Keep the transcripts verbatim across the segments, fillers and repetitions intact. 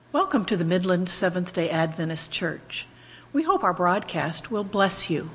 Welcome to the Midland Seventh-day Adventist Church. We hope our broadcast will bless you.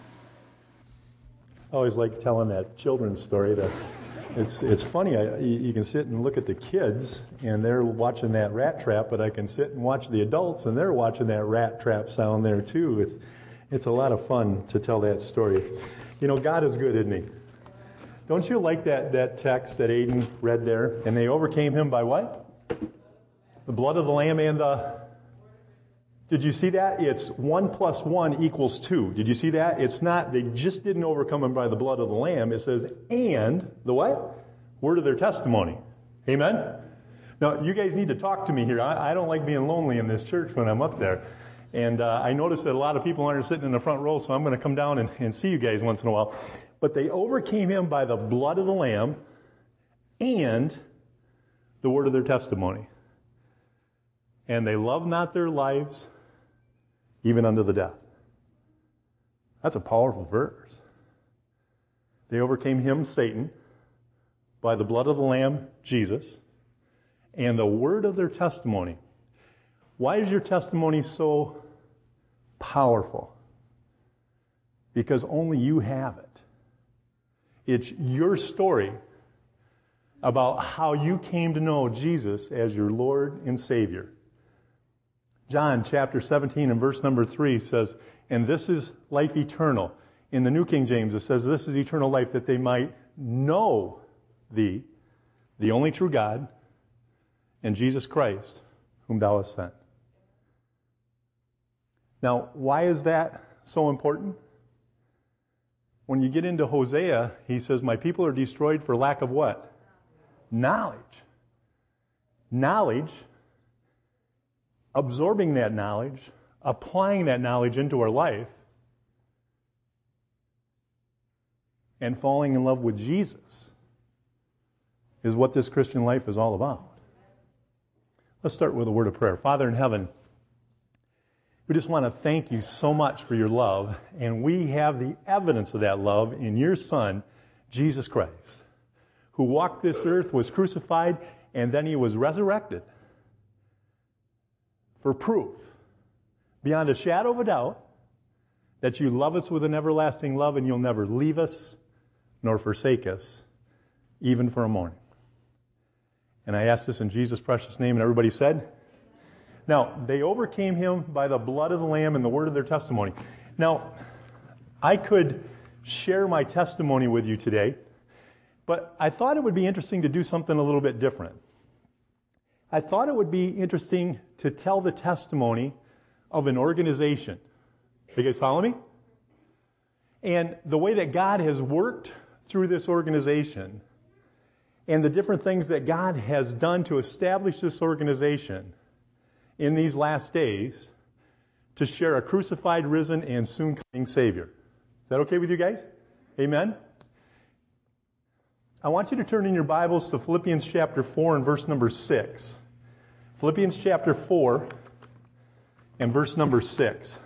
I always like telling that children's story. That it's it's funny. I, you can sit and look at the kids, and they're watching that rat trap, but I can sit and watch the adults, and they're watching that rat trap sound there too. It's it's a lot of fun to tell that story. You know, God is good, isn't He? Don't you like that that text that Aiden read there? And they overcame him by what? The blood of the Lamb and the... Did you see that? It's one plus one equals two. Did you see that? It's not, they just didn't overcome him by the blood of the Lamb. It says, and the what? Word of their testimony. Amen? Now, you guys need to talk to me here. I, I don't like being lonely in this church when I'm up there. And uh, I noticed that a lot of people aren't sitting in the front row, so I'm going to come down and, and see you guys once in a while. But they overcame him by the blood of the Lamb and the word of their testimony. And they love not their lives, even unto the death. That's a powerful verse. They overcame him, Satan, by the blood of the Lamb, Jesus, and the word of their testimony. Why is your testimony so powerful? Because only you have it. It's your story about how you came to know Jesus as your Lord and Savior. John chapter seventeen and verse number three says, and this is life eternal. In the New King James it says, this is eternal life, that they might know thee, the only true God, and Jesus Christ, whom thou hast sent. Now, why is that so important? When you get into Hosea, he says, my people are destroyed for lack of what? Knowledge. Knowledge. Absorbing that knowledge, applying that knowledge into our life, and falling in love with Jesus is what this Christian life is all about. Let's start with a word of prayer. Father in heaven, we just want to thank you so much for your love, and we have the evidence of that love in your Son, Jesus Christ, who walked this earth, was crucified, and then he was resurrected. For proof, beyond a shadow of a doubt, that you love us with an everlasting love and you'll never leave us nor forsake us, even for a morning. And I ask this in Jesus' precious name, and everybody said? Now, they overcame him by the blood of the Lamb and the word of their testimony. Now, I could share my testimony with you today, but I thought it would be interesting to do something a little bit different. I thought it would be interesting to tell the testimony of an organization. You guys follow me? And the way that God has worked through this organization and the different things that God has done to establish this organization in these last days to share a crucified, risen, and soon coming Savior. Is that okay with you guys? Amen? I want you to turn in your Bibles to Philippians chapter four and verse number six. Philippians chapter four and verse number six.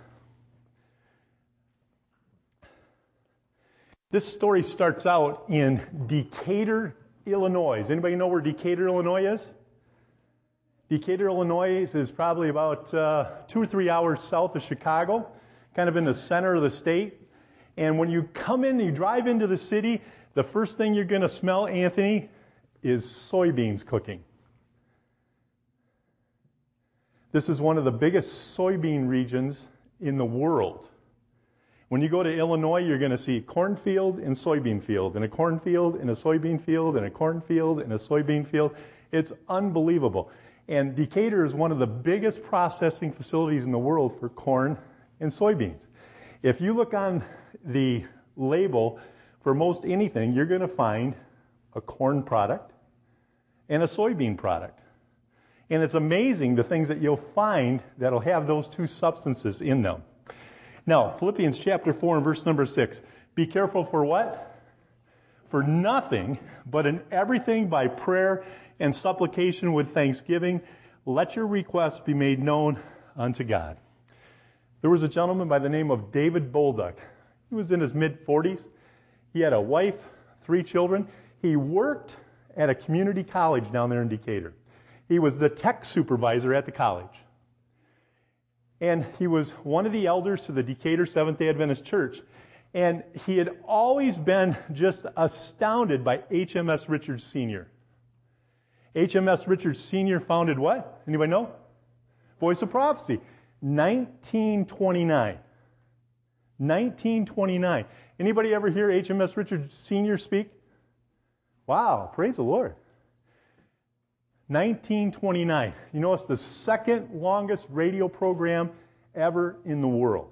This story starts out in Decatur, Illinois. Does anybody know where Decatur, Illinois is? Decatur, Illinois is probably about uh, two or three hours south of Chicago, kind of in the center of the state. And when you come in, you drive into the city, the first thing you're going to smell, Anthony, is soybeans cooking. This is one of the biggest soybean regions in the world. When you go to Illinois, you're going to see cornfield and soybean field, and a cornfield and a soybean field, and a cornfield and a soybean field. It's unbelievable. And Decatur is one of the biggest processing facilities in the world for corn and soybeans. If you look on the label for most anything, you're going to find a corn product and a soybean product. And it's amazing the things that you'll find that'll have those two substances in them. Now, Philippians chapter four and verse number six. Be careful for what? For nothing, but in everything by prayer and supplication with thanksgiving, let your requests be made known unto God. There was a gentleman by the name of David Bolduc. He was in his mid-forties. He had a wife, three children. He worked at a community college down there in Decatur. He was the tech supervisor at the college. And he was one of the elders to the Decatur Seventh-day Adventist Church. And he had always been just astounded by H M S Richards Senior H M S Richards Senior founded what? Anybody know? Voice of Prophecy. nineteen twenty-nine. nineteen twenty-nine. Anybody ever hear H M S Richards Senior speak? Wow, praise the Lord. nineteen twenty-nine. You know, it's the second longest radio program ever in the world.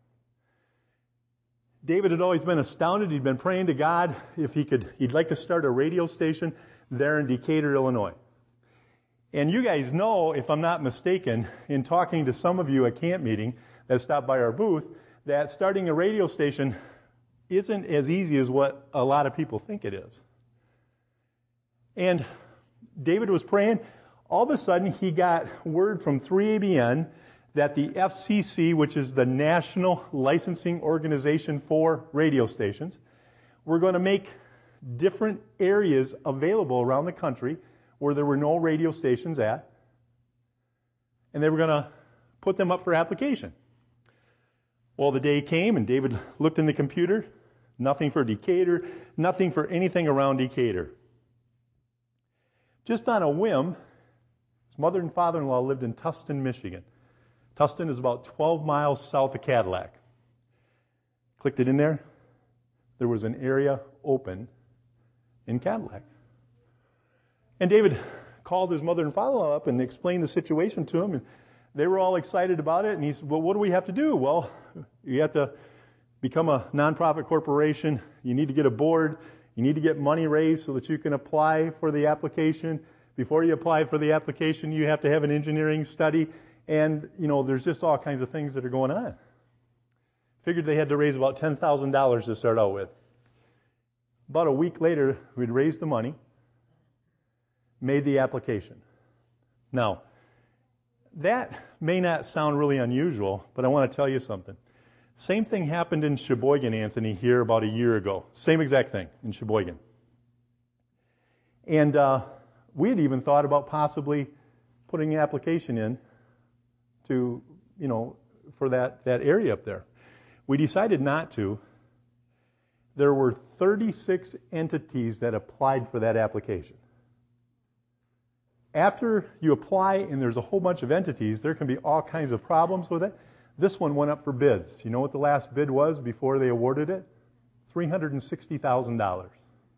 David had always been astounded. He'd been praying to God if he could, he'd like to start a radio station there in Decatur, Illinois. And you guys know, if I'm not mistaken, in talking to some of you at camp meeting that stopped by our booth, that starting a radio station isn't as easy as what a lot of people think it is. And David was praying. All of a sudden, he got word from three A B N that the F C C, which is the National Licensing Organization for Radio Stations, were going to make different areas available around the country where there were no radio stations at, and they were going to put them up for application. Well, the day came, and David looked in the computer. Nothing for Decatur, nothing for anything around Decatur. Just on a whim, his mother and father-in-law lived in Tustin, Michigan. Tustin is about twelve miles south of Cadillac. Clicked it in there. There was an area open in Cadillac. And David called his mother and father-in-law up and explained the situation to him, and they were all excited about it. And he said, well, what do we have to do? Well, you have to become a nonprofit corporation. You need to get a board. You need to get money raised so that you can apply for the application. Before you apply for the application, you have to have an engineering study. And, you know, there's just all kinds of things that are going on. Figured they had to raise about ten thousand dollars to start out with. About a week later, we'd raised the money, made the application. Now, that may not sound really unusual, but I want to tell you something. Same thing happened in Sheboygan, Anthony, here about a year ago. Same exact thing in Sheboygan. And uh, we had even thought about possibly putting an application in to, you know, for that, that area up there. We decided not to. There were thirty-six entities that applied for that application. After you apply and there's a whole bunch of entities, there can be all kinds of problems with it. This one went up for bids. You know what the last bid was before they awarded it? three hundred sixty thousand dollars.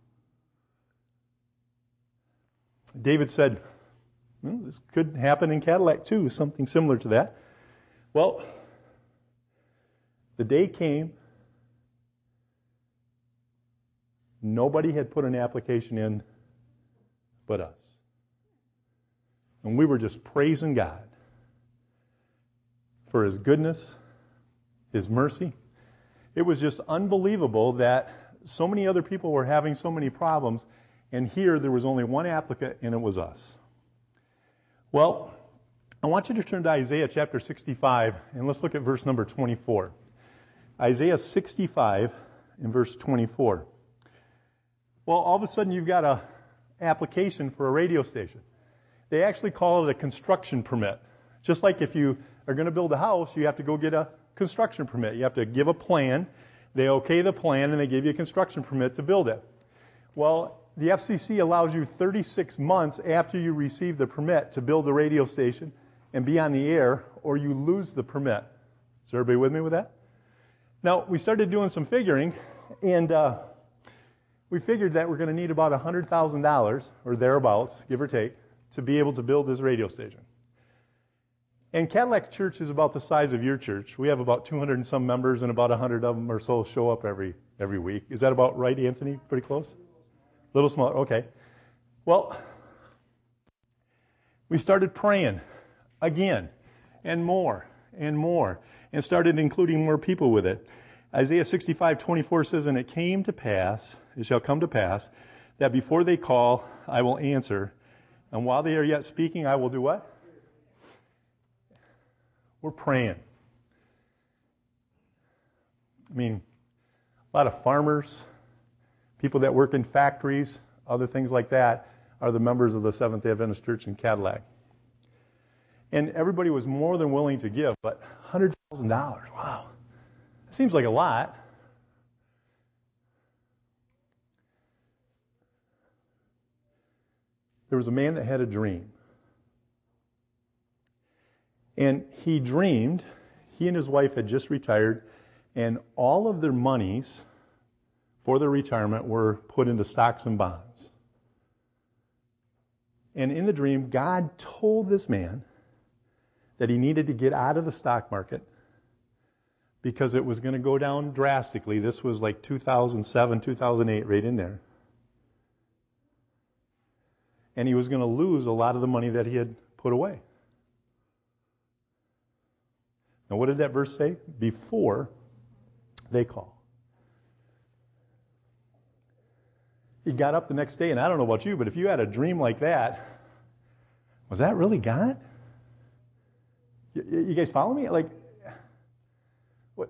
David said, well, this could happen in Cadillac too, something similar to that. Well, the day came. Nobody had put an application in but us. And we were just praising God for His goodness, His mercy. It was just unbelievable that so many other people were having so many problems, and here there was only one applicant, and it was us. Well, I want you to turn to Isaiah chapter sixty-five, and let's look at verse number twenty-four. Isaiah sixty-five and verse twenty-four. Well, all of a sudden you've got an application for a radio station. They actually call it a construction permit. Just like if you are going to build a house, you have to go get a construction permit. You have to give a plan. They okay the plan, and they give you a construction permit to build it. Well, the F C C allows you thirty-six months after you receive the permit to build a radio station and be on the air, or you lose the permit. Is everybody with me with that? Now, we started doing some figuring, and uh, we figured that we're going to need about one hundred thousand dollars, or thereabouts, give or take, to be able to build this radio station. And Cadillac Church is about the size of your church. We have about two hundred and some members, and about one hundred of them or so show up every every week. Is that about right, Anthony? Pretty close? A little smaller, okay. Well, we started praying again, and more, and more, and started including more people with it. Isaiah sixty-five twenty-four says, "And it came to pass, it shall come to pass, that before they call, I will answer, and while they are yet speaking, I will do what?" We're praying. I mean, a lot of farmers, people that work in factories, other things like that, are the members of the Seventh-day Adventist Church in Cadillac. And everybody was more than willing to give, but one hundred thousand dollars, wow. It seems like a lot. There was a man that had a dream. And he dreamed, he and his wife had just retired, and all of their monies for their retirement were put into stocks and bonds. And in the dream, God told this man that he needed to get out of the stock market because it was going to go down drastically. This was like two thousand seven, two thousand eight, right in there. And he was going to lose a lot of the money that he had put away. Now, what did that verse say? Before they call. He got up the next day, and I don't know about you, but if you had a dream like that, was that really God? You, you guys follow me? Like, what?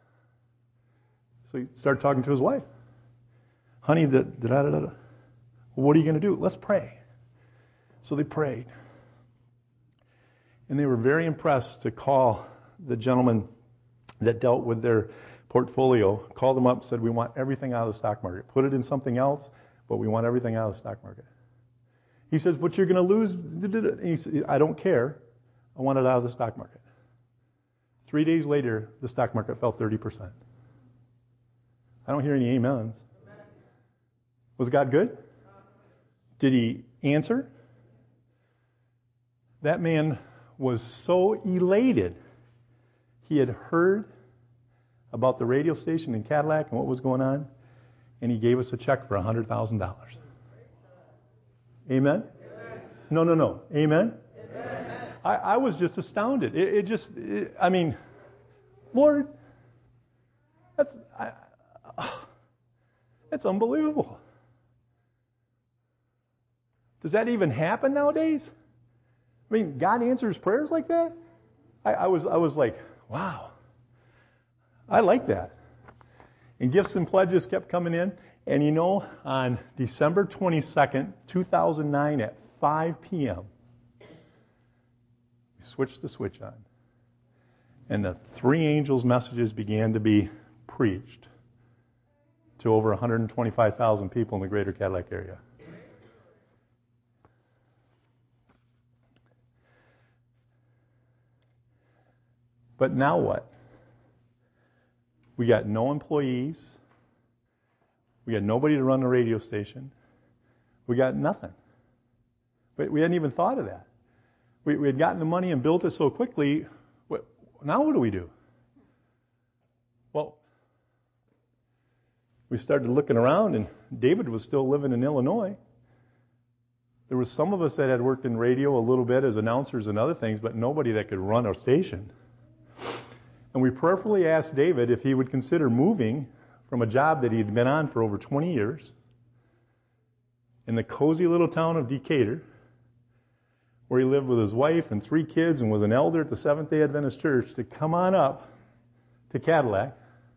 So he started talking to his wife. Honey, da da da da. Well, what are you going to do? Let's pray. So they prayed. And they were very impressed to call the gentleman that dealt with their portfolio, called them up, said, we want everything out of the stock market. Put it in something else, but we want everything out of the stock market. He says, but you're going to lose. And he said, I don't care. I want it out of the stock market. Three days later, the stock market fell thirty percent. I don't hear any amens. Was God good? Did he answer? That man was so elated. He had heard about the radio station in Cadillac and what was going on, and he gave us a check for one hundred thousand dollars. Amen? Amen? No, no, no. Amen? Amen. I, I was just astounded. It, it just, it, I mean, Lord, that's, I, that's unbelievable. Does that even happen nowadays? I mean, God answers prayers like that? I, I was I was like, wow. I like that. And gifts and pledges kept coming in. And you know, on December twenty-second, two thousand nine at five p.m., we switched the switch on. And the three angels' messages began to be preached to over one hundred twenty-five thousand people in the greater Cadillac area. But now what? We got no employees. We got nobody to run the radio station. We got nothing. But we hadn't even thought of that. We, we had gotten the money and built it so quickly. What, now what do we do? Well, we started looking around, and David was still living in Illinois. There was some of us that had worked in radio a little bit as announcers and other things, but nobody that could run our station. And we prayerfully asked David if he would consider moving from a job that he had been on for over twenty years in the cozy little town of Decatur, where he lived with his wife and three kids and was an elder at the Seventh-day Adventist Church, to come on up to Cadillac,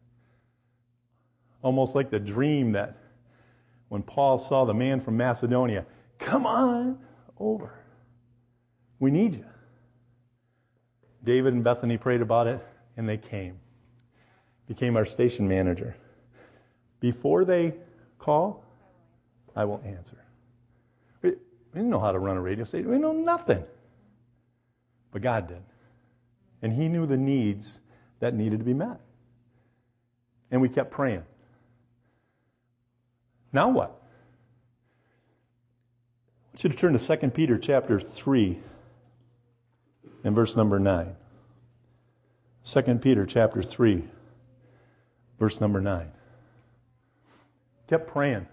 almost like the dream that when Paul saw the man from Macedonia, come on over. We need you. David and Bethany prayed about it, and they came. Became our station manager. Before they call, I will answer. We, we didn't know how to run a radio station. We know nothing. But God did. And He knew the needs that needed to be met. And we kept praying. Now what? I want you to turn to Second Peter chapter three and verse number nine. Second Peter chapter three, verse number nine. Kept praying.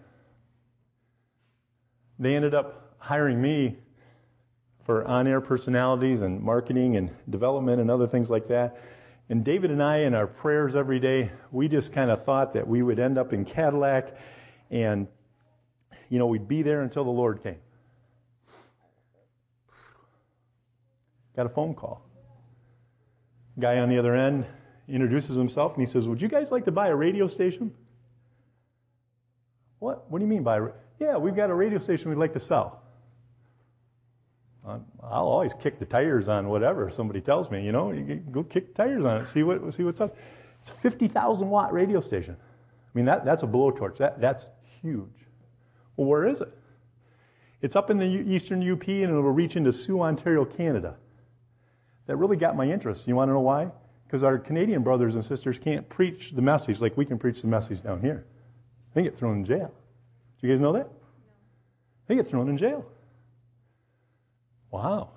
They ended up hiring me for on-air personalities and marketing and development and other things like that. And David and I, in our prayers every day, we just kind of thought that we would end up in Cadillac and, you know, we'd be there until the Lord came. Got a phone call. Guy on the other end introduces himself and he says, would you guys like to buy a radio station? What? What do you mean buy a radio? Yeah, we've got a radio station we'd like to sell. Uh, I'll always kick the tires on whatever somebody tells me, you know, you go kick the tires on it, see what see what's up. It's a fifty thousand watt radio station. I mean, that that's a blowtorch. That that's huge. Well, where is it? It's up in the eastern U P, and it'll reach into Sioux, Ontario, Canada. That really got my interest. You want to know why? Because our Canadian brothers and sisters can't preach the message like we can preach the message down here. They get thrown in jail. Do you guys know that? No. They get thrown in jail. Wow.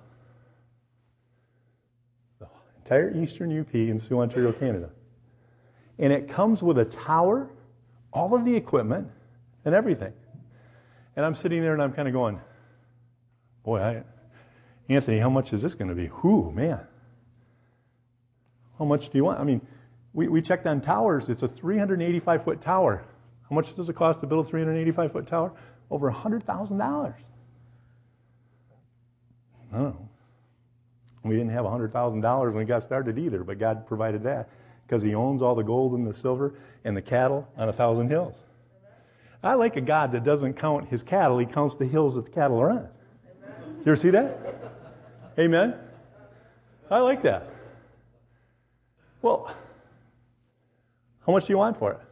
The entire eastern U P in Sioux, Ontario, Canada. And it comes with a tower, all of the equipment, and everything. And I'm sitting there and I'm kind of going, boy, I, Anthony, how much is this going to be? Whew, man. How much do you want? I mean, we, we checked on towers. It's a three hundred eighty-five foot tower. How much does it cost to build a three hundred eighty-five foot tower? Over one hundred thousand dollars. I don't know. We didn't have one hundred thousand dollars when we got started either, but God provided that because He owns all the gold and the silver and the cattle on a thousand hills. I like a God that doesn't count His cattle. He counts the hills that the cattle are on. Did you ever see that? Amen? I like that. Well, how much do you want for it?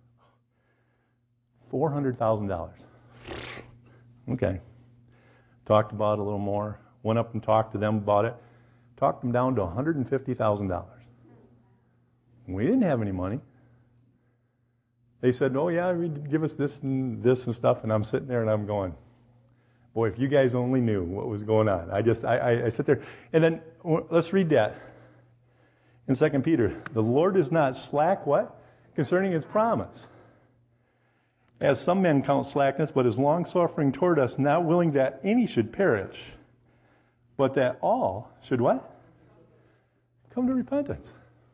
four hundred thousand dollars. Okay. Talked about it a little more. Went up and talked to them about it. Talked them down to one hundred fifty thousand dollars. We didn't have any money. They said, oh, yeah, give us this and this and stuff. And I'm sitting there and I'm going, boy, if you guys only knew what was going on. I just, I, I, I sit there. And then let's read that in Second Peter. The Lord is not slack, what? Concerning His promise. As some men count slackness, but is long-suffering toward us, not willing that any should perish, but that all should what? Come to repentance.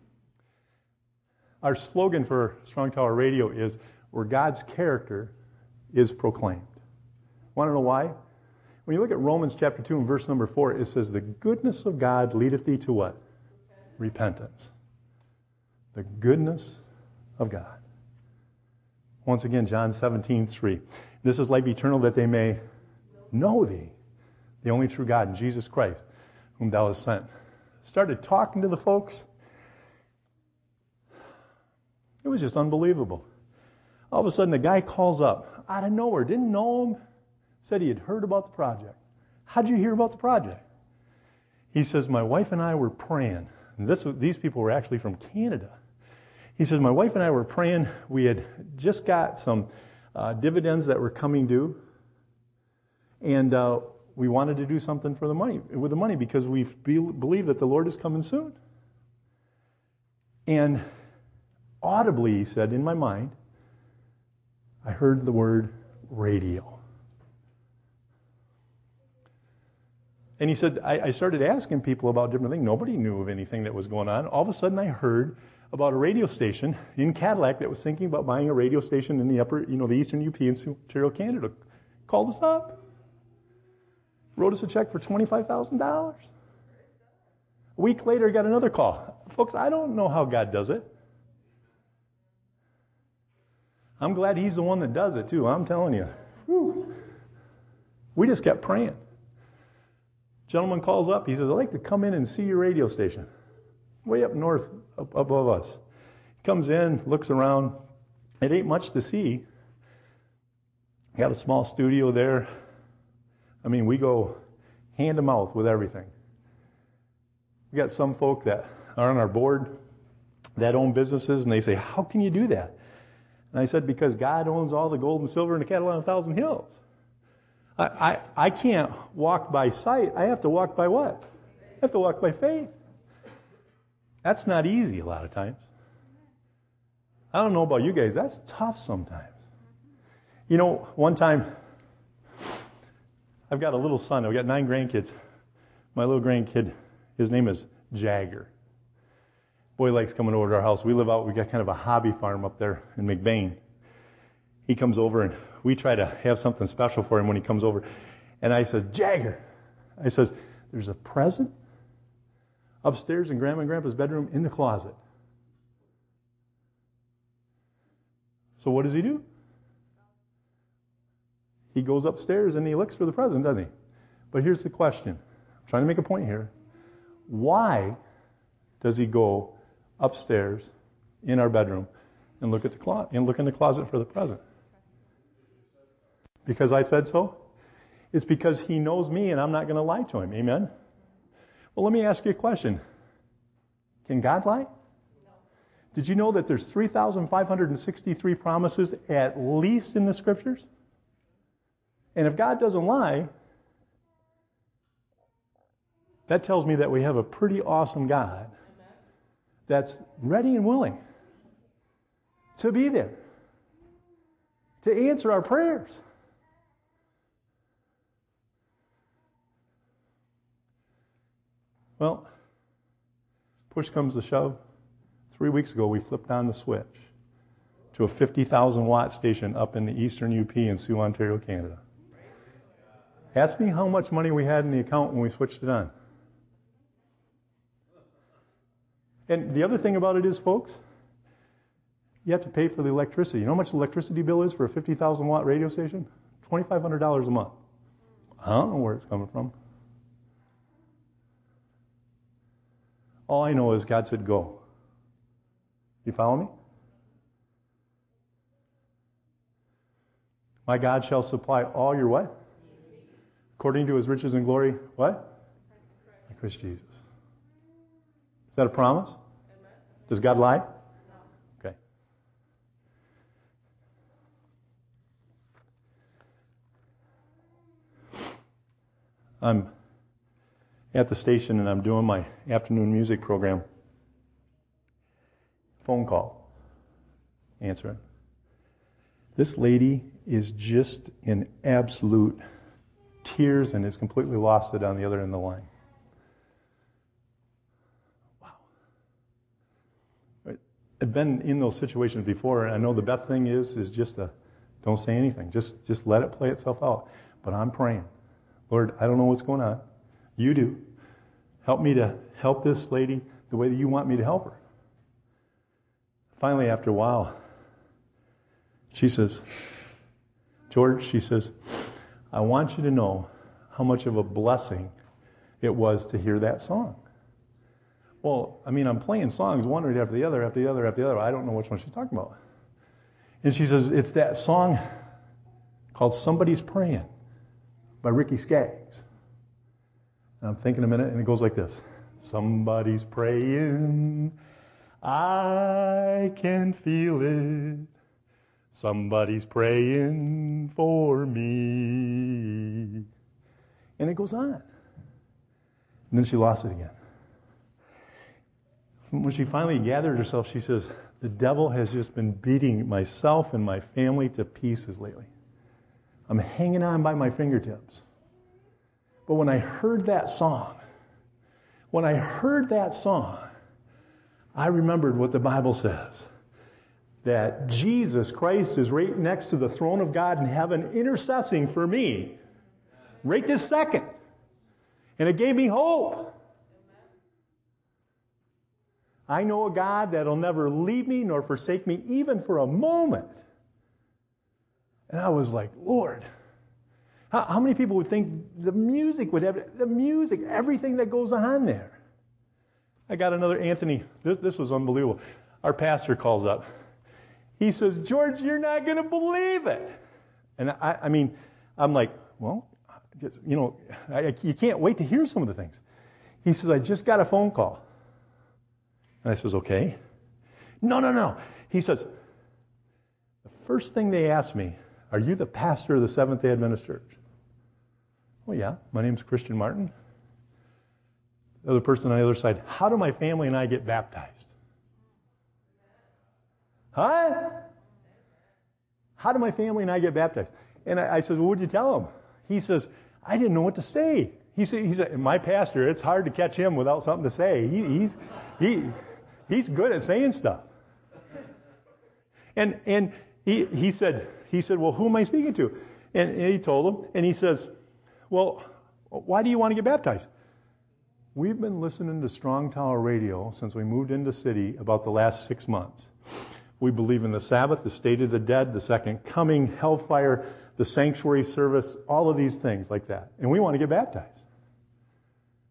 Our slogan for Strong Tower Radio is, where God's character is proclaimed. Want to know why? When you look at Romans chapter two and verse number four, it says, the goodness of God leadeth thee to what? Repentance. The goodness of God. Once again, John seventeen three. This is life eternal, that they may know thee, the only true God, and Jesus Christ, whom thou hast sent. Started talking to the folks. It was just unbelievable. All of a sudden, the guy calls up out of nowhere, didn't know him, said he had heard about the project. How'd you hear about the project? He says, my wife and I were praying. And this, these people were actually from Canada. He says, my wife and I were praying. We had just got some uh, dividends that were coming due. And uh, we wanted to do something for the money, with the money, because we be, believe that the Lord is coming soon. And audibly, he said, in my mind, I heard the word radio. And he said, I, I started asking people about different things. Nobody knew of anything that was going on. All of a sudden, I heard about a radio station in Cadillac that was thinking about buying a radio station in the upper, you know, the eastern U P in Ontario, Canada. Called us up. Wrote us a check for twenty-five thousand dollars. A week later, I got another call. Folks, I don't know how God does it. I'm glad He's the one that does it, too. I'm telling you. Whew. We just kept praying. Gentleman calls up. He says, I'd like to come in and see your radio station. Way up north, up above us. He comes in, looks around. It ain't much to see. Got a small studio there. I mean, we go hand to mouth with everything. We got some folk that are on our board that own businesses, and they say, how can you do that? And I said, because God owns all the gold and silver and the cattle on a thousand hills. I, I, I can't walk by sight. I have to walk by what? I have to walk by faith. That's not easy a lot of times. I don't know about you guys. That's tough sometimes. You know, one time, I've got a little son. I've got nine grandkids. My little grandkid, his name is Jagger. Boy likes coming over to our house. We live out, we got kind of a hobby farm up there in McBain. He comes over and we try to have something special for him when he comes over. And I said, Jagger, I says, there's a present upstairs in Grandma and Grandpa's bedroom in the closet. So what does he do? He goes upstairs and he looks for the present, doesn't he? But here's the question. I'm trying to make a point here. Why does he go upstairs in our bedroom and look at the closet and look in the closet for the present? Because I said so? It's because he knows me and I'm not going to lie to him. Amen? Well, let me ask you a question. Can God lie? No. Did you know that there's three thousand five hundred sixty-three promises at least in the Scriptures? And if God doesn't lie, that tells me that we have a pretty awesome God that's ready and willing to be there, to answer our prayers. Well, push comes to shove. Three weeks ago, we flipped on the switch to a fifty thousand watt station up in the eastern U P in Sioux, Ontario, Canada. Ask me how much money we had in the account when we switched it on. And the other thing about it is, folks, you have to pay for the electricity. You know how much the electricity bill is for a fifty thousand watt radio station? twenty-five hundred dollars a month. I don't know where it's coming from. All I know is God said, go. You follow me? My God shall supply all your what? According to his riches and glory, what? In Christ Jesus. Is that a promise? Does God lie? Okay. I'm at the station and I'm doing my afternoon music program. Phone call. Answer it. This lady is just in absolute tears and is completely lost it on the other end of the line. Wow. I've been in those situations before, and I know the best thing is is just to don't say anything. Just just let it play itself out. But I'm praying. Lord, I don't know what's going on. You do. Help me to help this lady the way that you want me to help her. Finally, after a while, she says, George, she says, I want you to know how much of a blessing it was to hear that song. Well, I mean, I'm playing songs one right after the other, after the other, after the other. I don't know which one she's talking about. And she says, it's that song called Somebody's Praying by Ricky Skaggs. And I'm thinking a minute, and it goes like this. Somebody's praying, I can feel it. Somebody's praying for me. And it goes on. And then she lost it again. When she finally gathered herself, she says, the devil has just been beating myself and my family to pieces lately. I'm hanging on by my fingertips. But when I heard that song, when I heard that song, I remembered what the Bible says. That Jesus Christ is right next to the throne of God in heaven intercessing for me. Right this second. And it gave me hope. I know a God that'll never leave me nor forsake me even for a moment. And I was like, Lord, how, how many people would think the music would have, the music, everything that goes on there? I got another Anthony, this, this was unbelievable. Our pastor calls up. He says, George, you're not going to believe it. And I, I mean, I'm like, well, just, you know, I, you can't wait to hear some of the things. He says, I just got a phone call. And I says, okay. No, no, no. He says, the first thing they asked me, are you the pastor of the Seventh-day Adventist Church? Well, yeah, my name's Christian Martin. The other person on the other side, how do my family and I get baptized? Huh? How do my family and I get baptized? And I, I says, well, what'd you tell him? He says, I didn't know what to say. He said, he said, my pastor, it's hard to catch him without something to say. He, he's he he's good at saying stuff. And and he he said he said, well, who am I speaking to? And, and he told him, and he says, well, why do you want to get baptized? We've been listening to Strong Tower Radio since we moved into the city about the last six months. We believe in the Sabbath, the state of the dead, the second coming, hellfire, the sanctuary service, all of these things like that. And we want to get baptized.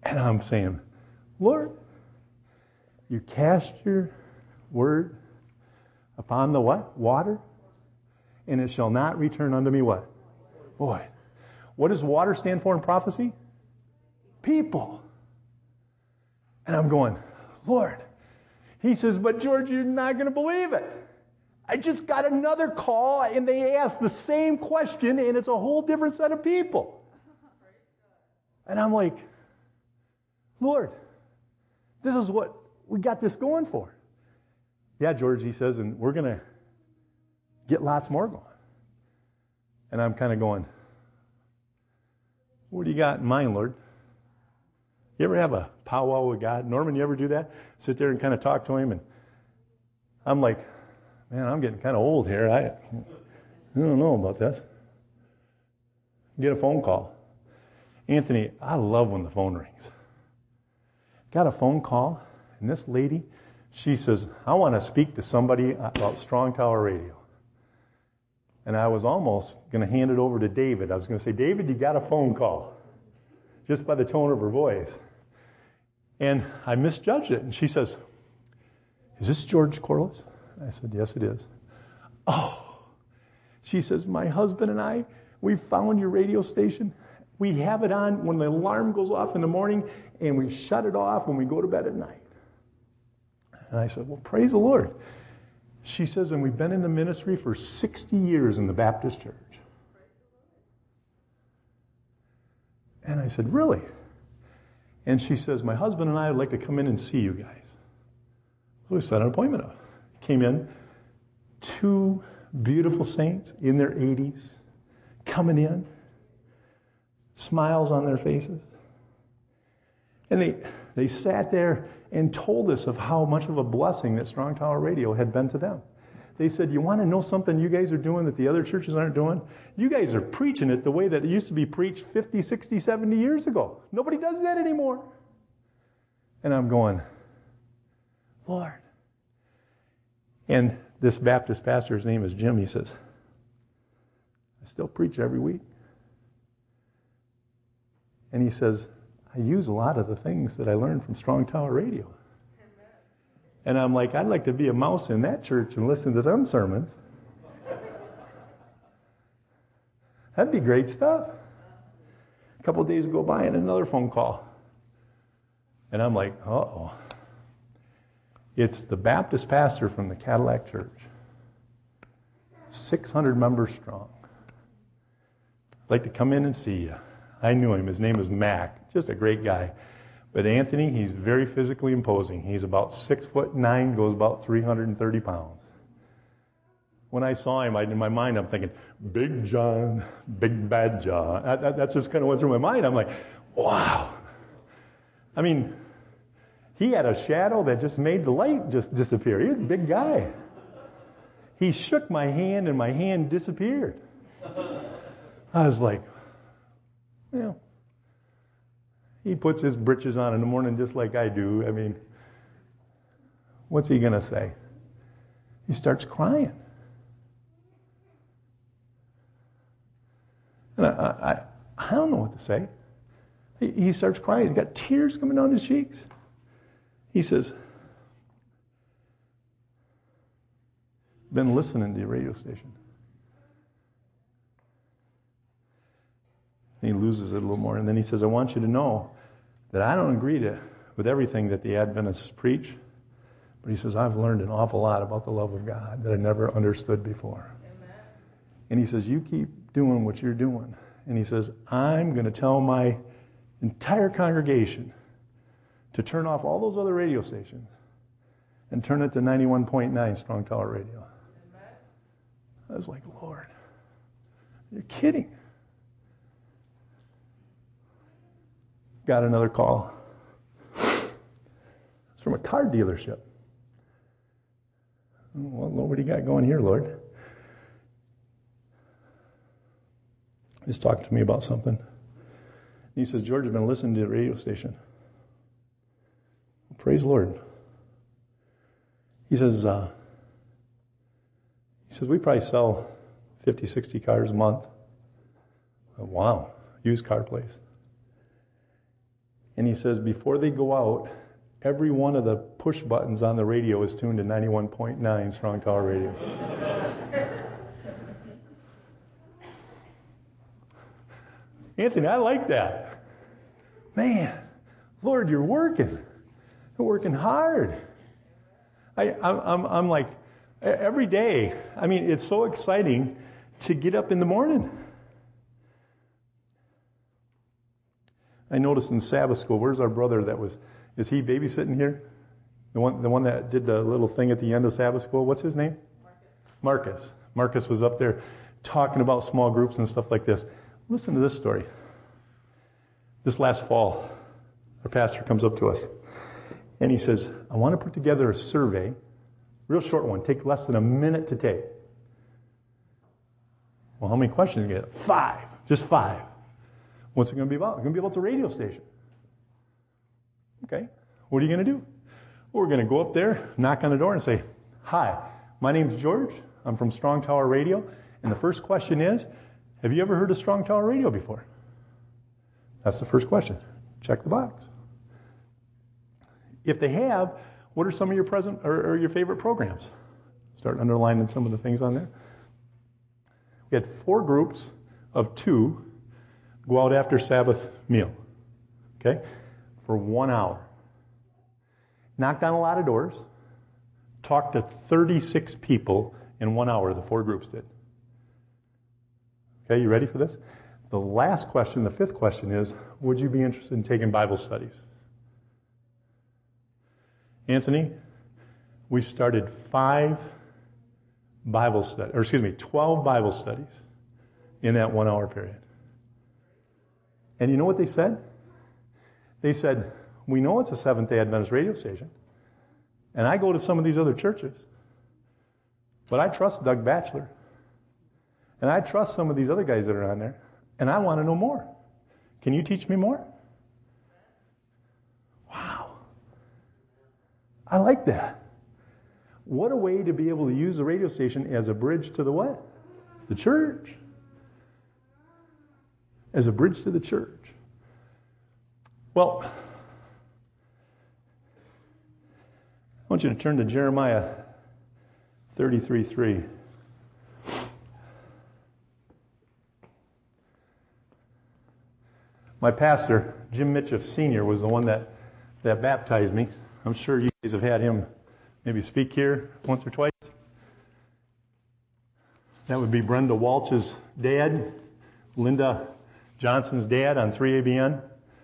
And I'm saying, Lord, you cast your word upon the what? Water, and it shall not return unto me what? Void. What does water stand for in prophecy? People. And I'm going, Lord. He says, but George, you're not going to believe it. I just got another call, and they asked the same question, and it's a whole different set of people. And I'm like, Lord, this is what we got this going for. Yeah, George, he says, and we're going to get lots more going. And I'm kind of going, what do you got in mind, Lord? You ever have a powwow with God? Norman, you ever do that? Sit there and kind of talk to him, and I'm like, man, I'm getting kind of old here. I, I don't know about this. Get a phone call. Anthony, I love when the phone rings. Got a phone call, and this lady, she says, I want to speak to somebody about Strong Tower Radio. And I was almost going to hand it over to David. I was going to say, David, you got a phone call. Just by the tone of her voice. And I misjudged it. And she says, is this George Corliss? I said, yes, it is. Oh. She says, my husband and I, we found your radio station. We have it on when the alarm goes off in the morning, and we shut it off when we go to bed at night. And I said, well, praise the Lord. She says, and we've been in the ministry for sixty years in the Baptist church. And I said, really? And she says, my husband and I would like to come in and see you guys. So we set an appointment up. Came in, two beautiful saints in their eighties, coming in, smiles on their faces. And they they sat there and told us of how much of a blessing that Strong Tower Radio had been to them. They said, you want to know something you guys are doing that the other churches aren't doing? You guys are preaching it the way that it used to be preached fifty, sixty, seventy years ago. Nobody does that anymore. And I'm going, Lord. And this Baptist pastor, his name is Jim, he says, I still preach every week. And he says, I use a lot of the things that I learned from Strong Tower Radio. And I'm like, I'd like to be a mouse in that church and listen to them sermons. That'd be great stuff. A couple of days go by and another phone call. And I'm like, uh-oh. It's the Baptist pastor from the Cadillac Church. six hundred members strong. I'd like to come in and see you. I knew him. His name is Mac. Just a great guy. But Anthony, he's very physically imposing. He's about six foot nine, goes about three hundred thirty pounds. When I saw him, I, in my mind, I'm thinking, Big John, Big Bad John. That, that, that's just kind of went through my mind. I'm like, wow. I mean, he had a shadow that just made the light just disappear. He was a big guy. He shook my hand, and my hand disappeared. I was like, well, he puts his britches on in the morning just like I do. I mean, what's he going to say? He starts crying. And I, I, I don't know what to say. He, he starts crying. He's got tears coming down his cheeks. He says, been listening to your radio station. And he loses it a little more. And then he says, I want you to know that I don't agree to, with everything that the Adventists preach. But he says, I've learned an awful lot about the love of God that I never understood before. Amen. And he says, you keep doing what you're doing. And he says, I'm going to tell my entire congregation to turn off all those other radio stations and turn it to ninety-one point nine Strong Tower Radio. Amen. I was like, Lord, you're kidding. Got another call. It's from a car dealership. Well, Lord, what do you got going here, Lord? He's talking to me about something. He says, George, I've been listening to the radio station. Well, praise the Lord. He says, uh, he says, we probably sell fifty, sixty cars a month. Oh, wow, used car place. And he says, before they go out, every one of the push buttons on the radio is tuned to ninety-one point nine Strong Tower Radio. Anthony, I like that. Man, Lord, you're working. You're working hard. I, I'm, I'm, I'm like, every day, I mean, it's so exciting to get up in the morning. I noticed in Sabbath school, where's our brother that was, is he babysitting here? The one the one that did the little thing at the end of Sabbath school? What's his name? Marcus. Marcus. Marcus was up there talking about small groups and stuff like this. Listen to this story. This last fall, our pastor comes up to us and he says, I want to put together a survey, real short one, take less than a minute to take. Well, how many questions do you get? Five. Just five. What's it going to be about? It's going to be about the radio station. Okay. What are you going to do? Well, we're going to go up there, knock on the door and say, hi, my name's George. I'm from Strong Tower Radio. And the first question is, have you ever heard of Strong Tower Radio before? That's the first question. Check the box. If they have, what are some of your present or, or your favorite programs? Start underlining some of the things on there. We had four groups of two go out after Sabbath meal, okay, for one hour. Knocked on a lot of doors, talked to thirty-six people in one hour, the four groups did. Okay, you ready for this? The last question, the fifth question is, would you be interested in taking Bible studies? Anthony, we started five Bible studies, or excuse me, twelve Bible studies in that one hour period. And you know what they said? They said, we know it's a Seventh-day Adventist radio station, and I go to some of these other churches, but I trust Doug Batchelor, and I trust some of these other guys that are on there, and I want to know more. Can you teach me more? Wow. I like that. What a way to be able to use the radio station as a bridge to the what? The church. As a bridge to the church. Well, I want you to turn to Jeremiah thirty-three three. My pastor, Jim Mitchell Senior, was the one that, that baptized me. I'm sure you guys have had him maybe speak here once or twice. That would be Brenda Walsh's dad, Linda Johnson's dad on three A B N.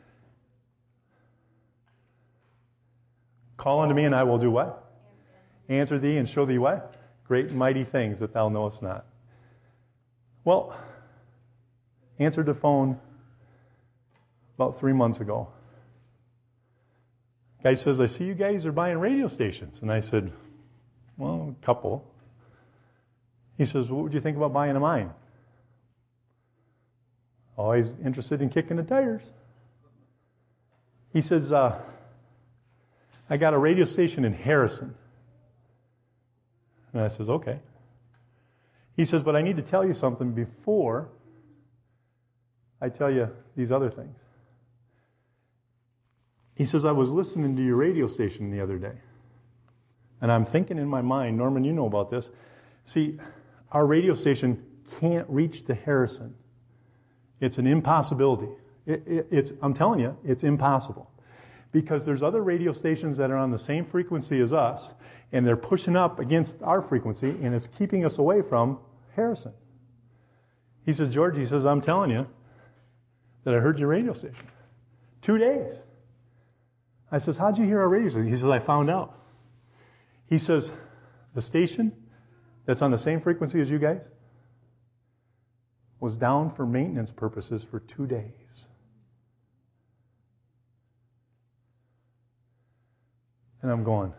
Call unto me and I will do what? Answer thee and show thee what? Great and mighty things that thou knowest not. Well, answered the phone about three months ago. Guy says, I see you guys are buying radio stations. And I said, well, a couple. He says, what would you think about buying a mine? Always interested in kicking the tires. He says, uh, I got a radio station in Harrison. And I says, okay. He says, but I need to tell you something before I tell you these other things. He says, I was listening to your radio station the other day. And I'm thinking in my mind, Norman, you know about this. See, our radio station can't reach to Harrison. It's an impossibility. It, it, it's, I'm telling you, it's impossible. Because there's other radio stations that are on the same frequency as us, and they're pushing up against our frequency, and it's keeping us away from Harrison. He says, George, he says, I'm telling you that I heard your radio station. Two days. I says, how'd you hear our radio station? He says, I found out. He says, the station that's on the same frequency as you guys was down for maintenance purposes for two days. And I'm going,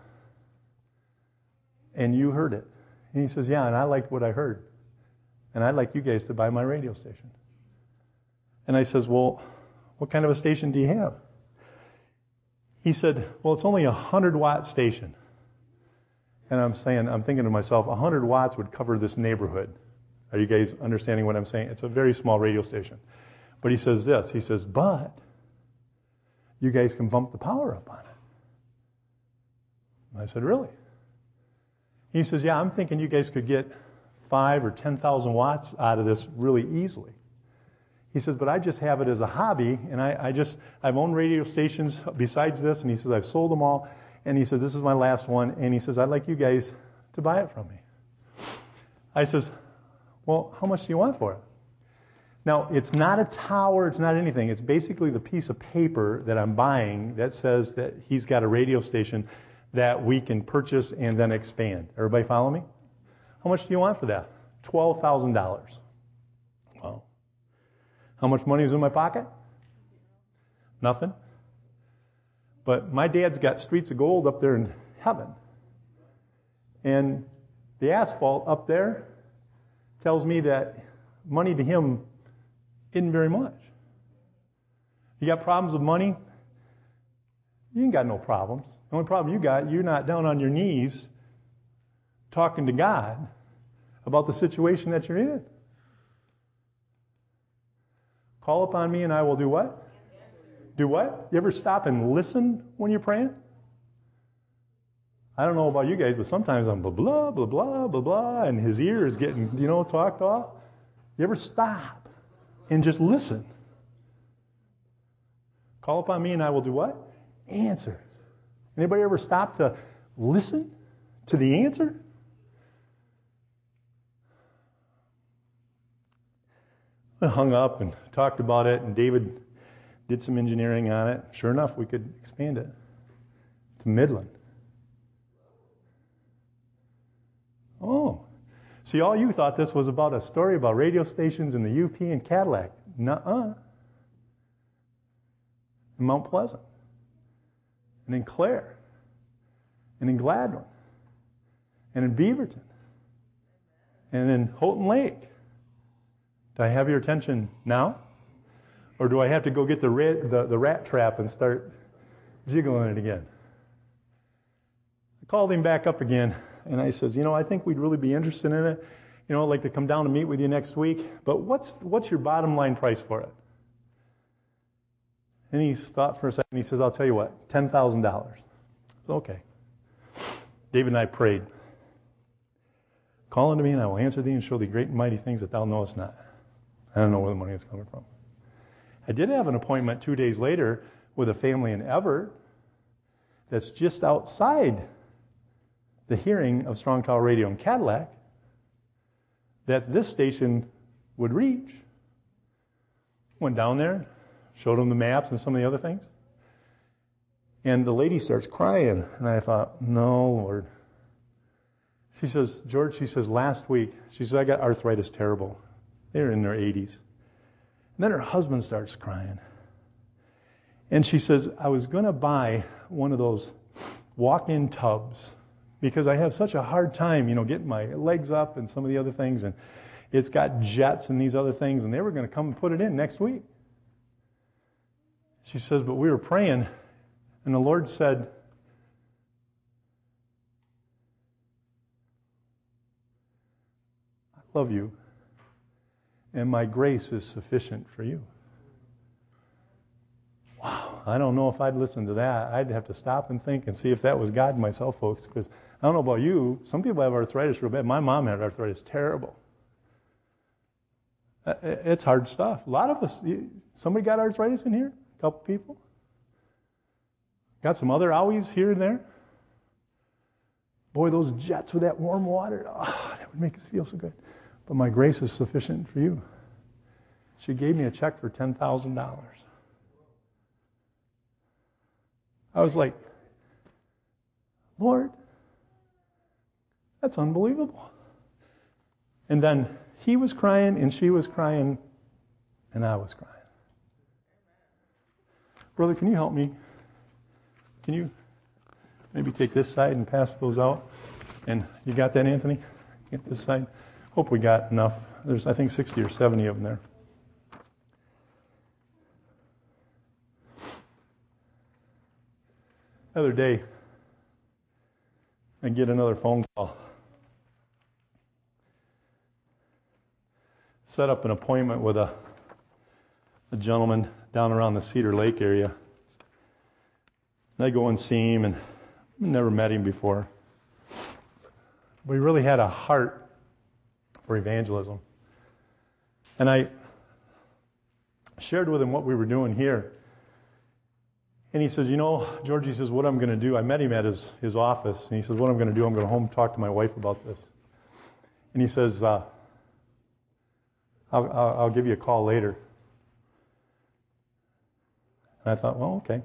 and you heard it. And he says, yeah, and I liked what I heard. And I'd like you guys to buy my radio station. And I says, well, what kind of a station do you have? He said, well, it's only a one hundred watt station. And I'm saying, I'm thinking to myself, one hundred watts would cover this neighborhood. Are you guys understanding what I'm saying? It's a very small radio station. But he says this, he says, but you guys can bump the power up on it. And I said, really? He says, yeah, I'm thinking you guys could get five or ten thousand watts out of this really easily. He says, but I just have it as a hobby, and I, I just, I've owned radio stations besides this, and he says, I've sold them all, and he says, this is my last one, and he says, I'd like you guys to buy it from me. I says, well, how much do you want for it? Now, it's not a tower, it's not anything. It's basically the piece of paper that I'm buying that says that he's got a radio station that we can purchase and then expand. Everybody follow me? How much do you want for that? twelve thousand dollars. Wow. How much money is in my pocket? Nothing. But my dad's got streets of gold up there in heaven. And the asphalt up there tells me that money to him isn't very much. You got problems with money? You ain't got no problems. The only problem you got, you're not down on your knees talking to God about the situation that you're in. Call upon me and I will do what? Do what? You ever stop and listen when you're praying? I don't know about you guys, but sometimes I'm blah, blah, blah, blah, blah, blah, and his ear is getting, you know, talked off. You ever stop and just listen? Call upon me and I will do what? Answer. Anybody ever stop to listen to the answer? I hung up and talked about it, and David did some engineering on it. Sure enough, we could expand it to Midland. Oh, see, all you thought this was about a story about radio stations in the U P and Cadillac. Nuh-uh. In Mount Pleasant, and in Clare, and in Gladwin, and in Beaverton, and in Houghton Lake. Do I have your attention now? Or do I have to go get the rat, the, the rat trap and start jiggling it again? I called him back up again, and I says, you know, I think we'd really be interested in it. You know, I'd like to come down and meet with you next week. But what's what's your bottom line price for it? And he stopped for a second. He says, I'll tell you what, ten thousand dollars. I said, okay. David and I prayed. Call unto me, and I will answer thee and show thee great and mighty things that thou knowest not. I don't know where the money is coming from. I did have an appointment two days later with a family in Everett that's just outside the hearing of Strong Tower Radio in Cadillac that this station would reach. Went down there, showed them the maps and some of the other things. And the lady starts crying, and I thought, no, Lord. She says, George, she says, last week, she says, I got arthritis terrible. They're in their eighties. And then her husband starts crying. And she says, I was going to buy one of those walk-in tubs because I have such a hard time, you know, getting my legs up and some of the other things. And it's got jets and these other things, and they were going to come and put it in next week. She says, but we were praying, and the Lord said, I love you, and my grace is sufficient for you. Wow, I don't know if I'd listen to that. I'd have to stop and think and see if that was God myself, folks, because I don't know about you. Some people have arthritis real bad. My mom had arthritis terrible. It's hard stuff. A lot of us, somebody got arthritis in here? A couple people? Got some other owies here and there? Boy, those jets with that warm water, oh, that would make us feel so good. But my grace is sufficient for you. She gave me a check for ten thousand dollars. I was like, Lord, that's unbelievable. And then he was crying, and she was crying, and I was crying. Brother, can you help me? Can you maybe take this side and pass those out? And you got that, Anthony? Get this side? Hope we got enough. There's, I think, sixty or seventy of them there. The other day, I get another phone call. Set up an appointment with a, a gentleman down around the Cedar Lake area. And I go and see him, and I've never met him before. But he really had a heart for evangelism. And I shared with him what we were doing here. And he says, you know, George, he says, what I'm going to do, I met him at his, his office, and he says, what I'm going to do, I'm going to home talk to my wife about this. And he says, uh, I'll, I'll, I'll give you a call later. And I thought, well, okay.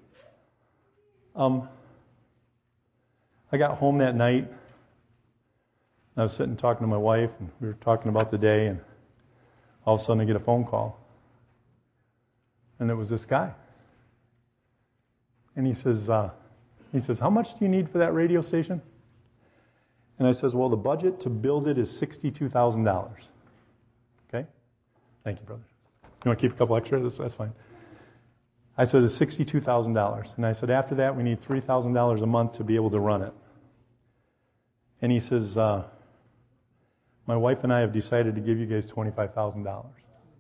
Um, I got home that night, and I was sitting talking to my wife, and we were talking about the day, and all of a sudden I get a phone call. And it was this guy. And he says, uh, he says, how much do you need for that radio station? And I says, well, the budget to build it is sixty-two thousand dollars. Okay? Thank you, brother. You want to keep a couple extra? That's, that's fine. I said, it's sixty-two thousand dollars. And I said, after that, we need three thousand dollars a month to be able to run it. And he says, uh, my wife and I have decided to give you guys twenty-five thousand dollars.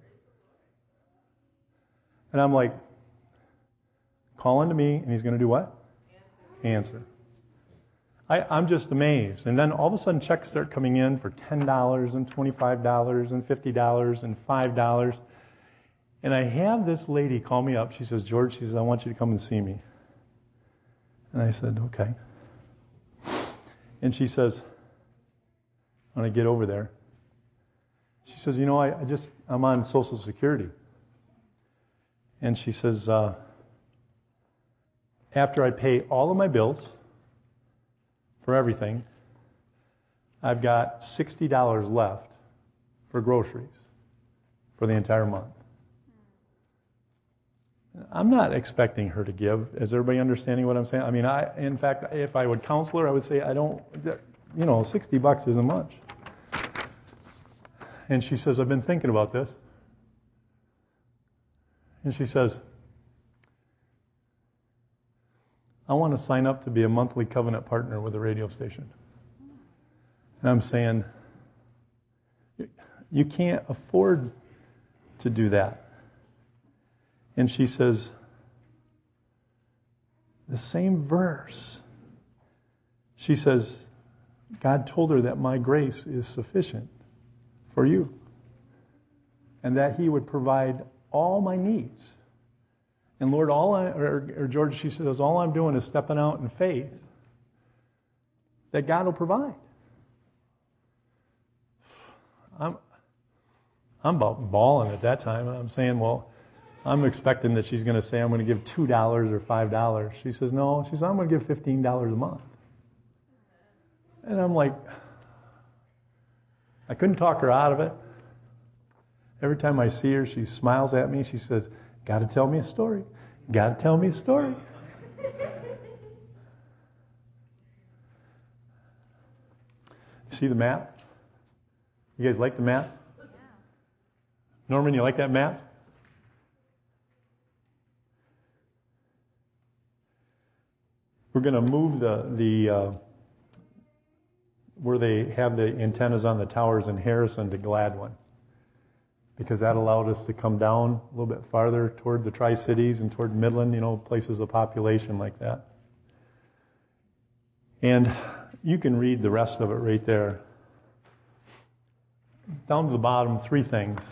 And I'm like, call into me, and he's going to do what? Answer. Answer. I, I'm just amazed. And then all of a sudden checks start coming in for ten dollars and twenty-five dollars and fifty dollars and five dollars. And I have this lady call me up. She says, George, she says, I want you to come and see me. And I said, okay. And she says, when I get over there, she says, you know, I, I just, I'm on Social Security. And she says, uh, after I pay all of my bills for everything, I've got sixty dollars left for groceries for the entire month. I'm not expecting her to give. Is everybody understanding what I'm saying? I mean, I, in fact, if I would counsel her, I would say, I don't, you know, sixty bucks isn't much. And she says, I've been thinking about this. And she says, I want to sign up to be a monthly covenant partner with a radio station. And I'm saying, you can't afford to do that. And she says, the same verse. She says, God told her that my grace is sufficient for you. And that he would provide all my needs. And Lord, all I, or, or George, she says, all I'm doing is stepping out in faith that God will provide. I'm, I'm about bawling at that time. And I'm saying, well, I'm expecting that she's going to say, I'm going to give two dollars or five dollars. She says, no. She says, I'm going to give fifteen dollars a month. And I'm like, I couldn't talk her out of it. Every time I see her, she smiles at me. She says, got to tell me a story. Got to tell me a story. See the map? You guys like the map? Yeah. Norman, you like that map? We're going to move the the uh, where they have the antennas on the towers in Harrison to Gladwin, because that allowed us to come down a little bit farther toward the Tri-Cities and toward Midland, you know, places of population like that. And you can read the rest of it right there. Down to the bottom, three things.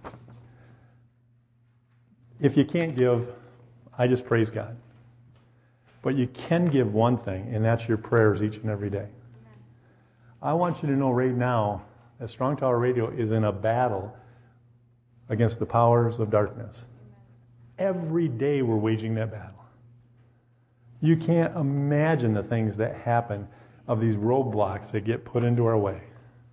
If you can't give, I just praise God. But you can give one thing, and that's your prayers each and every day. Amen. I want you to know right now that Strong Tower Radio is in a battle against the powers of darkness. Amen. Every day we're waging that battle. You can't imagine the things that happen of these roadblocks that get put into our way.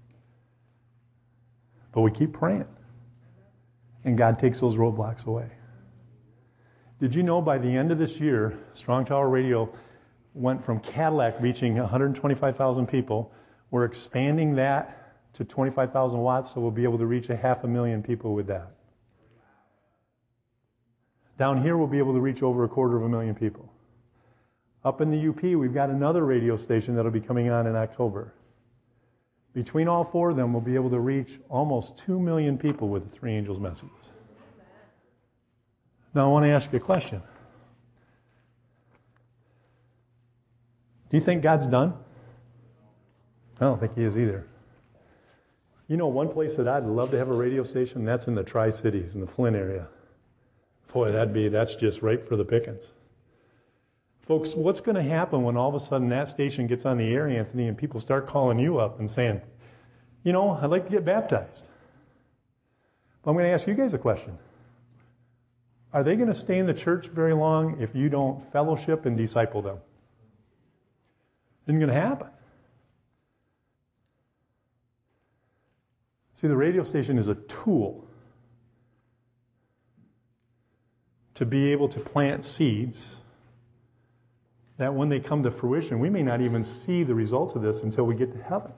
But we keep praying. And God takes those roadblocks away. Did you know by the end of this year, Strong Tower Radio went from Cadillac reaching one hundred twenty-five thousand people. We're expanding that to twenty-five thousand watts, so we'll be able to reach a half a million people with that. Down here, we'll be able to reach over a quarter of a million people. Up in the U P, we've got another radio station that'll be coming on in October. Between all four of them, we'll be able to reach almost two million people with the Three Angels messages. Now, I want to ask you a question. Do you think God's done? I don't think he is either. You know, one place that I'd love to have a radio station, that's in the Tri-Cities, in the Flint area. Boy, that'd be, that's just ripe for the pickings. Folks, what's going to happen when all of a sudden that station gets on the air, Anthony, and people start calling you up and saying, you know, I'd like to get baptized. But I'm going to ask you guys a question. Are they going to stay in the church very long if you don't fellowship and disciple them? Isn't going to happen. See, the radio station is a tool to be able to plant seeds that when they come to fruition, we may not even see the results of this until we get to heaven.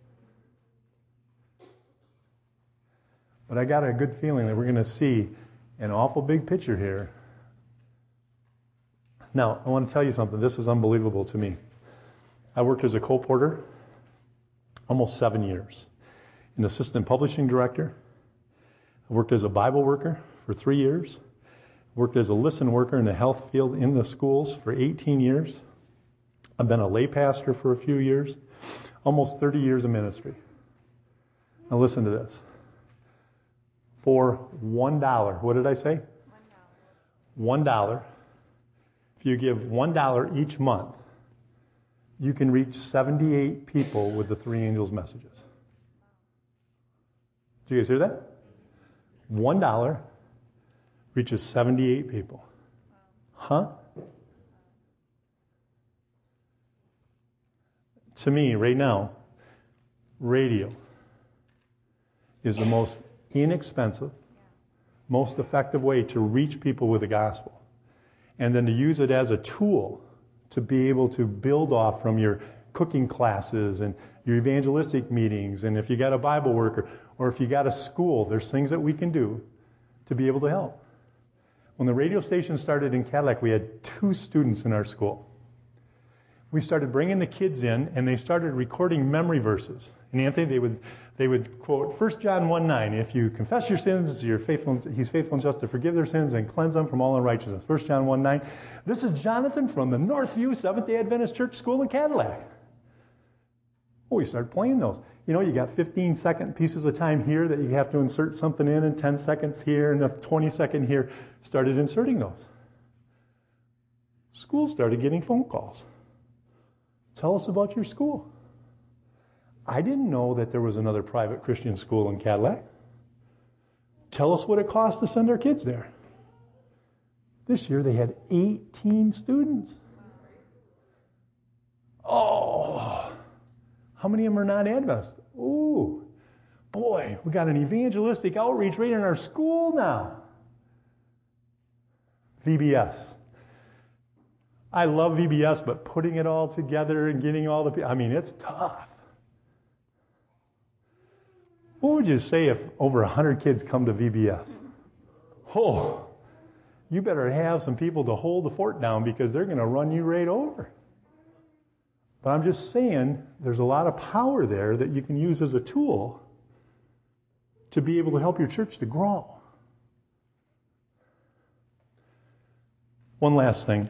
But I got a good feeling that we're going to see an awful big picture here. Now, I want to tell you something. This is unbelievable to me. I worked as a colporteur almost seven years. An assistant publishing director. I worked as a Bible worker for three years. Worked as a listen worker in the health field in the schools for eighteen years. I've been a lay pastor for a few years. Almost thirty years of ministry. Now listen to this. For one dollar, what did I say? One dollar. If you give one dollar each month, you can reach seventy-eight people with the three angels' messages. Did you guys hear that? One dollar reaches seventy-eight people. Huh? To me, right now, radio is the most inexpensive, most effective way to reach people with the gospel. And then to use it as a tool to be able to build off from your cooking classes and your evangelistic meetings, and if you got a Bible worker, or if you got a school, there's things that we can do to be able to help. When the radio station started in Cadillac, we had two students in our school. We started bringing the kids in, and they started recording memory verses. And Anthony, they would they would quote First John one nine, if you confess your sins, you're faithful, he's faithful and just to forgive their sins and cleanse them from all unrighteousness. First John one nine. This is Jonathan from the Northview Seventh-day Adventist Church School in Cadillac. Well, we started playing those. You know, you got fifteen second pieces of time here that you have to insert something in, and ten seconds here, and a twenty second here. Started inserting those. School started getting phone calls. Tell us about your school. I didn't know that there was another private Christian school in Cadillac. Tell us what it costs to send our kids there. This year they had eighteen students. Oh, how many of them are not Adventist? Ooh, boy, we got an evangelistic outreach right in our school now. V B S. I love V B S, but putting it all together and getting all the people, I mean, it's tough. What would you say if over one hundred kids come to V B S? Oh, you better have some people to hold the fort down because they're going to run you right over. But I'm just saying there's a lot of power there that you can use as a tool to be able to help your church to grow. One last thing.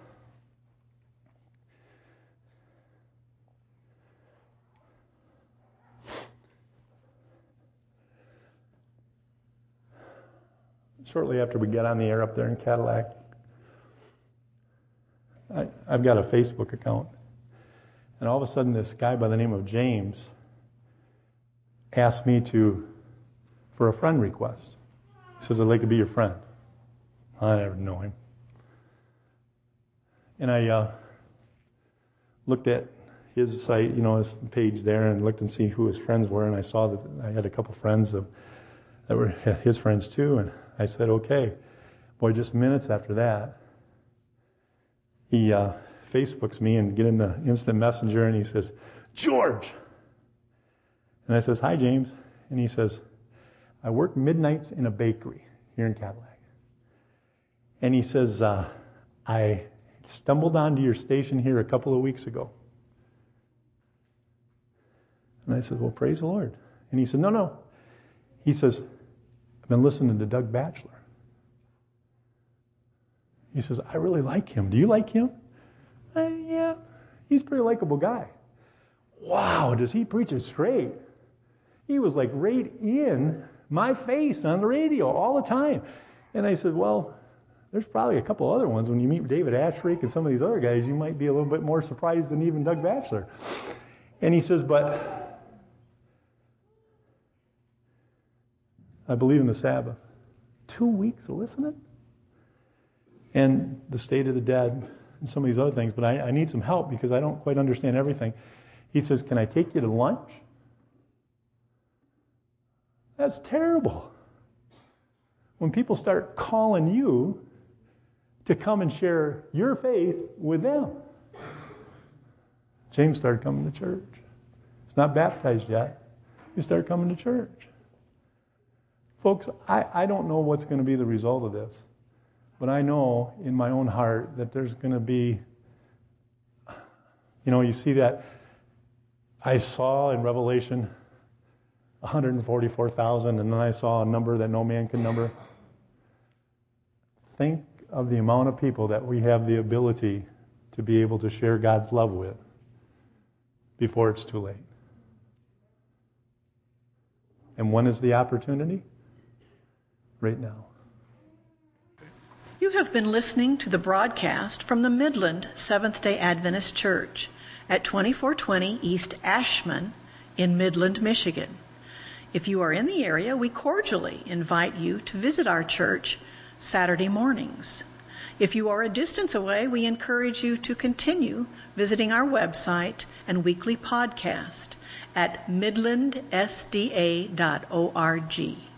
Shortly after we get on the air up there in Cadillac, I, I've got a Facebook account. And all of a sudden, this guy by the name of James asked me to, for a friend request. He says, I'd like to be your friend. I never know him. And I uh, looked at his site, you know, his page there, and looked and see who his friends were. And I saw that I had a couple friends that, that were his friends too. And I said, okay. Boy, just minutes after that, he uh, Facebooks me and get in the instant messenger, and he says, George. And I says, hi, James. And he says, I work midnights in a bakery here in Cadillac. And he says, uh, I stumbled onto your station here a couple of weeks ago. And I said, well, praise the Lord. And he said, no, no. He says, I've been listening to Doug Batchelor. He says, I really like him. Do you like him? Uh, yeah. He's a pretty likable guy. Wow, does he preach it straight? He was like right in my face on the radio all the time. And I said, well, there's probably a couple other ones. When you meet David Ashrick and some of these other guys, you might be a little bit more surprised than even Doug Batchelor. And he says, but I believe in the Sabbath. Two weeks of listening? And the state of the dead and some of these other things. But I, I need some help because I don't quite understand everything. He says, can I take you to lunch? That's terrible. When people start calling you to come and share your faith with them. James started coming to church. He's not baptized yet. He started coming to church. Folks, I, I don't know what's going to be the result of this, but I know in my own heart that there's going to be, you know, you see that I saw in Revelation one hundred forty-four thousand, and then I saw a number that no man can number. Think of the amount of people that we have the ability to be able to share God's love with before it's too late. And when is the opportunity? Right now. You have been listening to the broadcast from the Midland Seventh-day Adventist Church at twenty-four twenty East Ashman in Midland, Michigan. If you are in the area, we cordially invite you to visit our church Saturday mornings. If you are a distance away, we encourage you to continue visiting our website and weekly podcast at midland s d a dot org.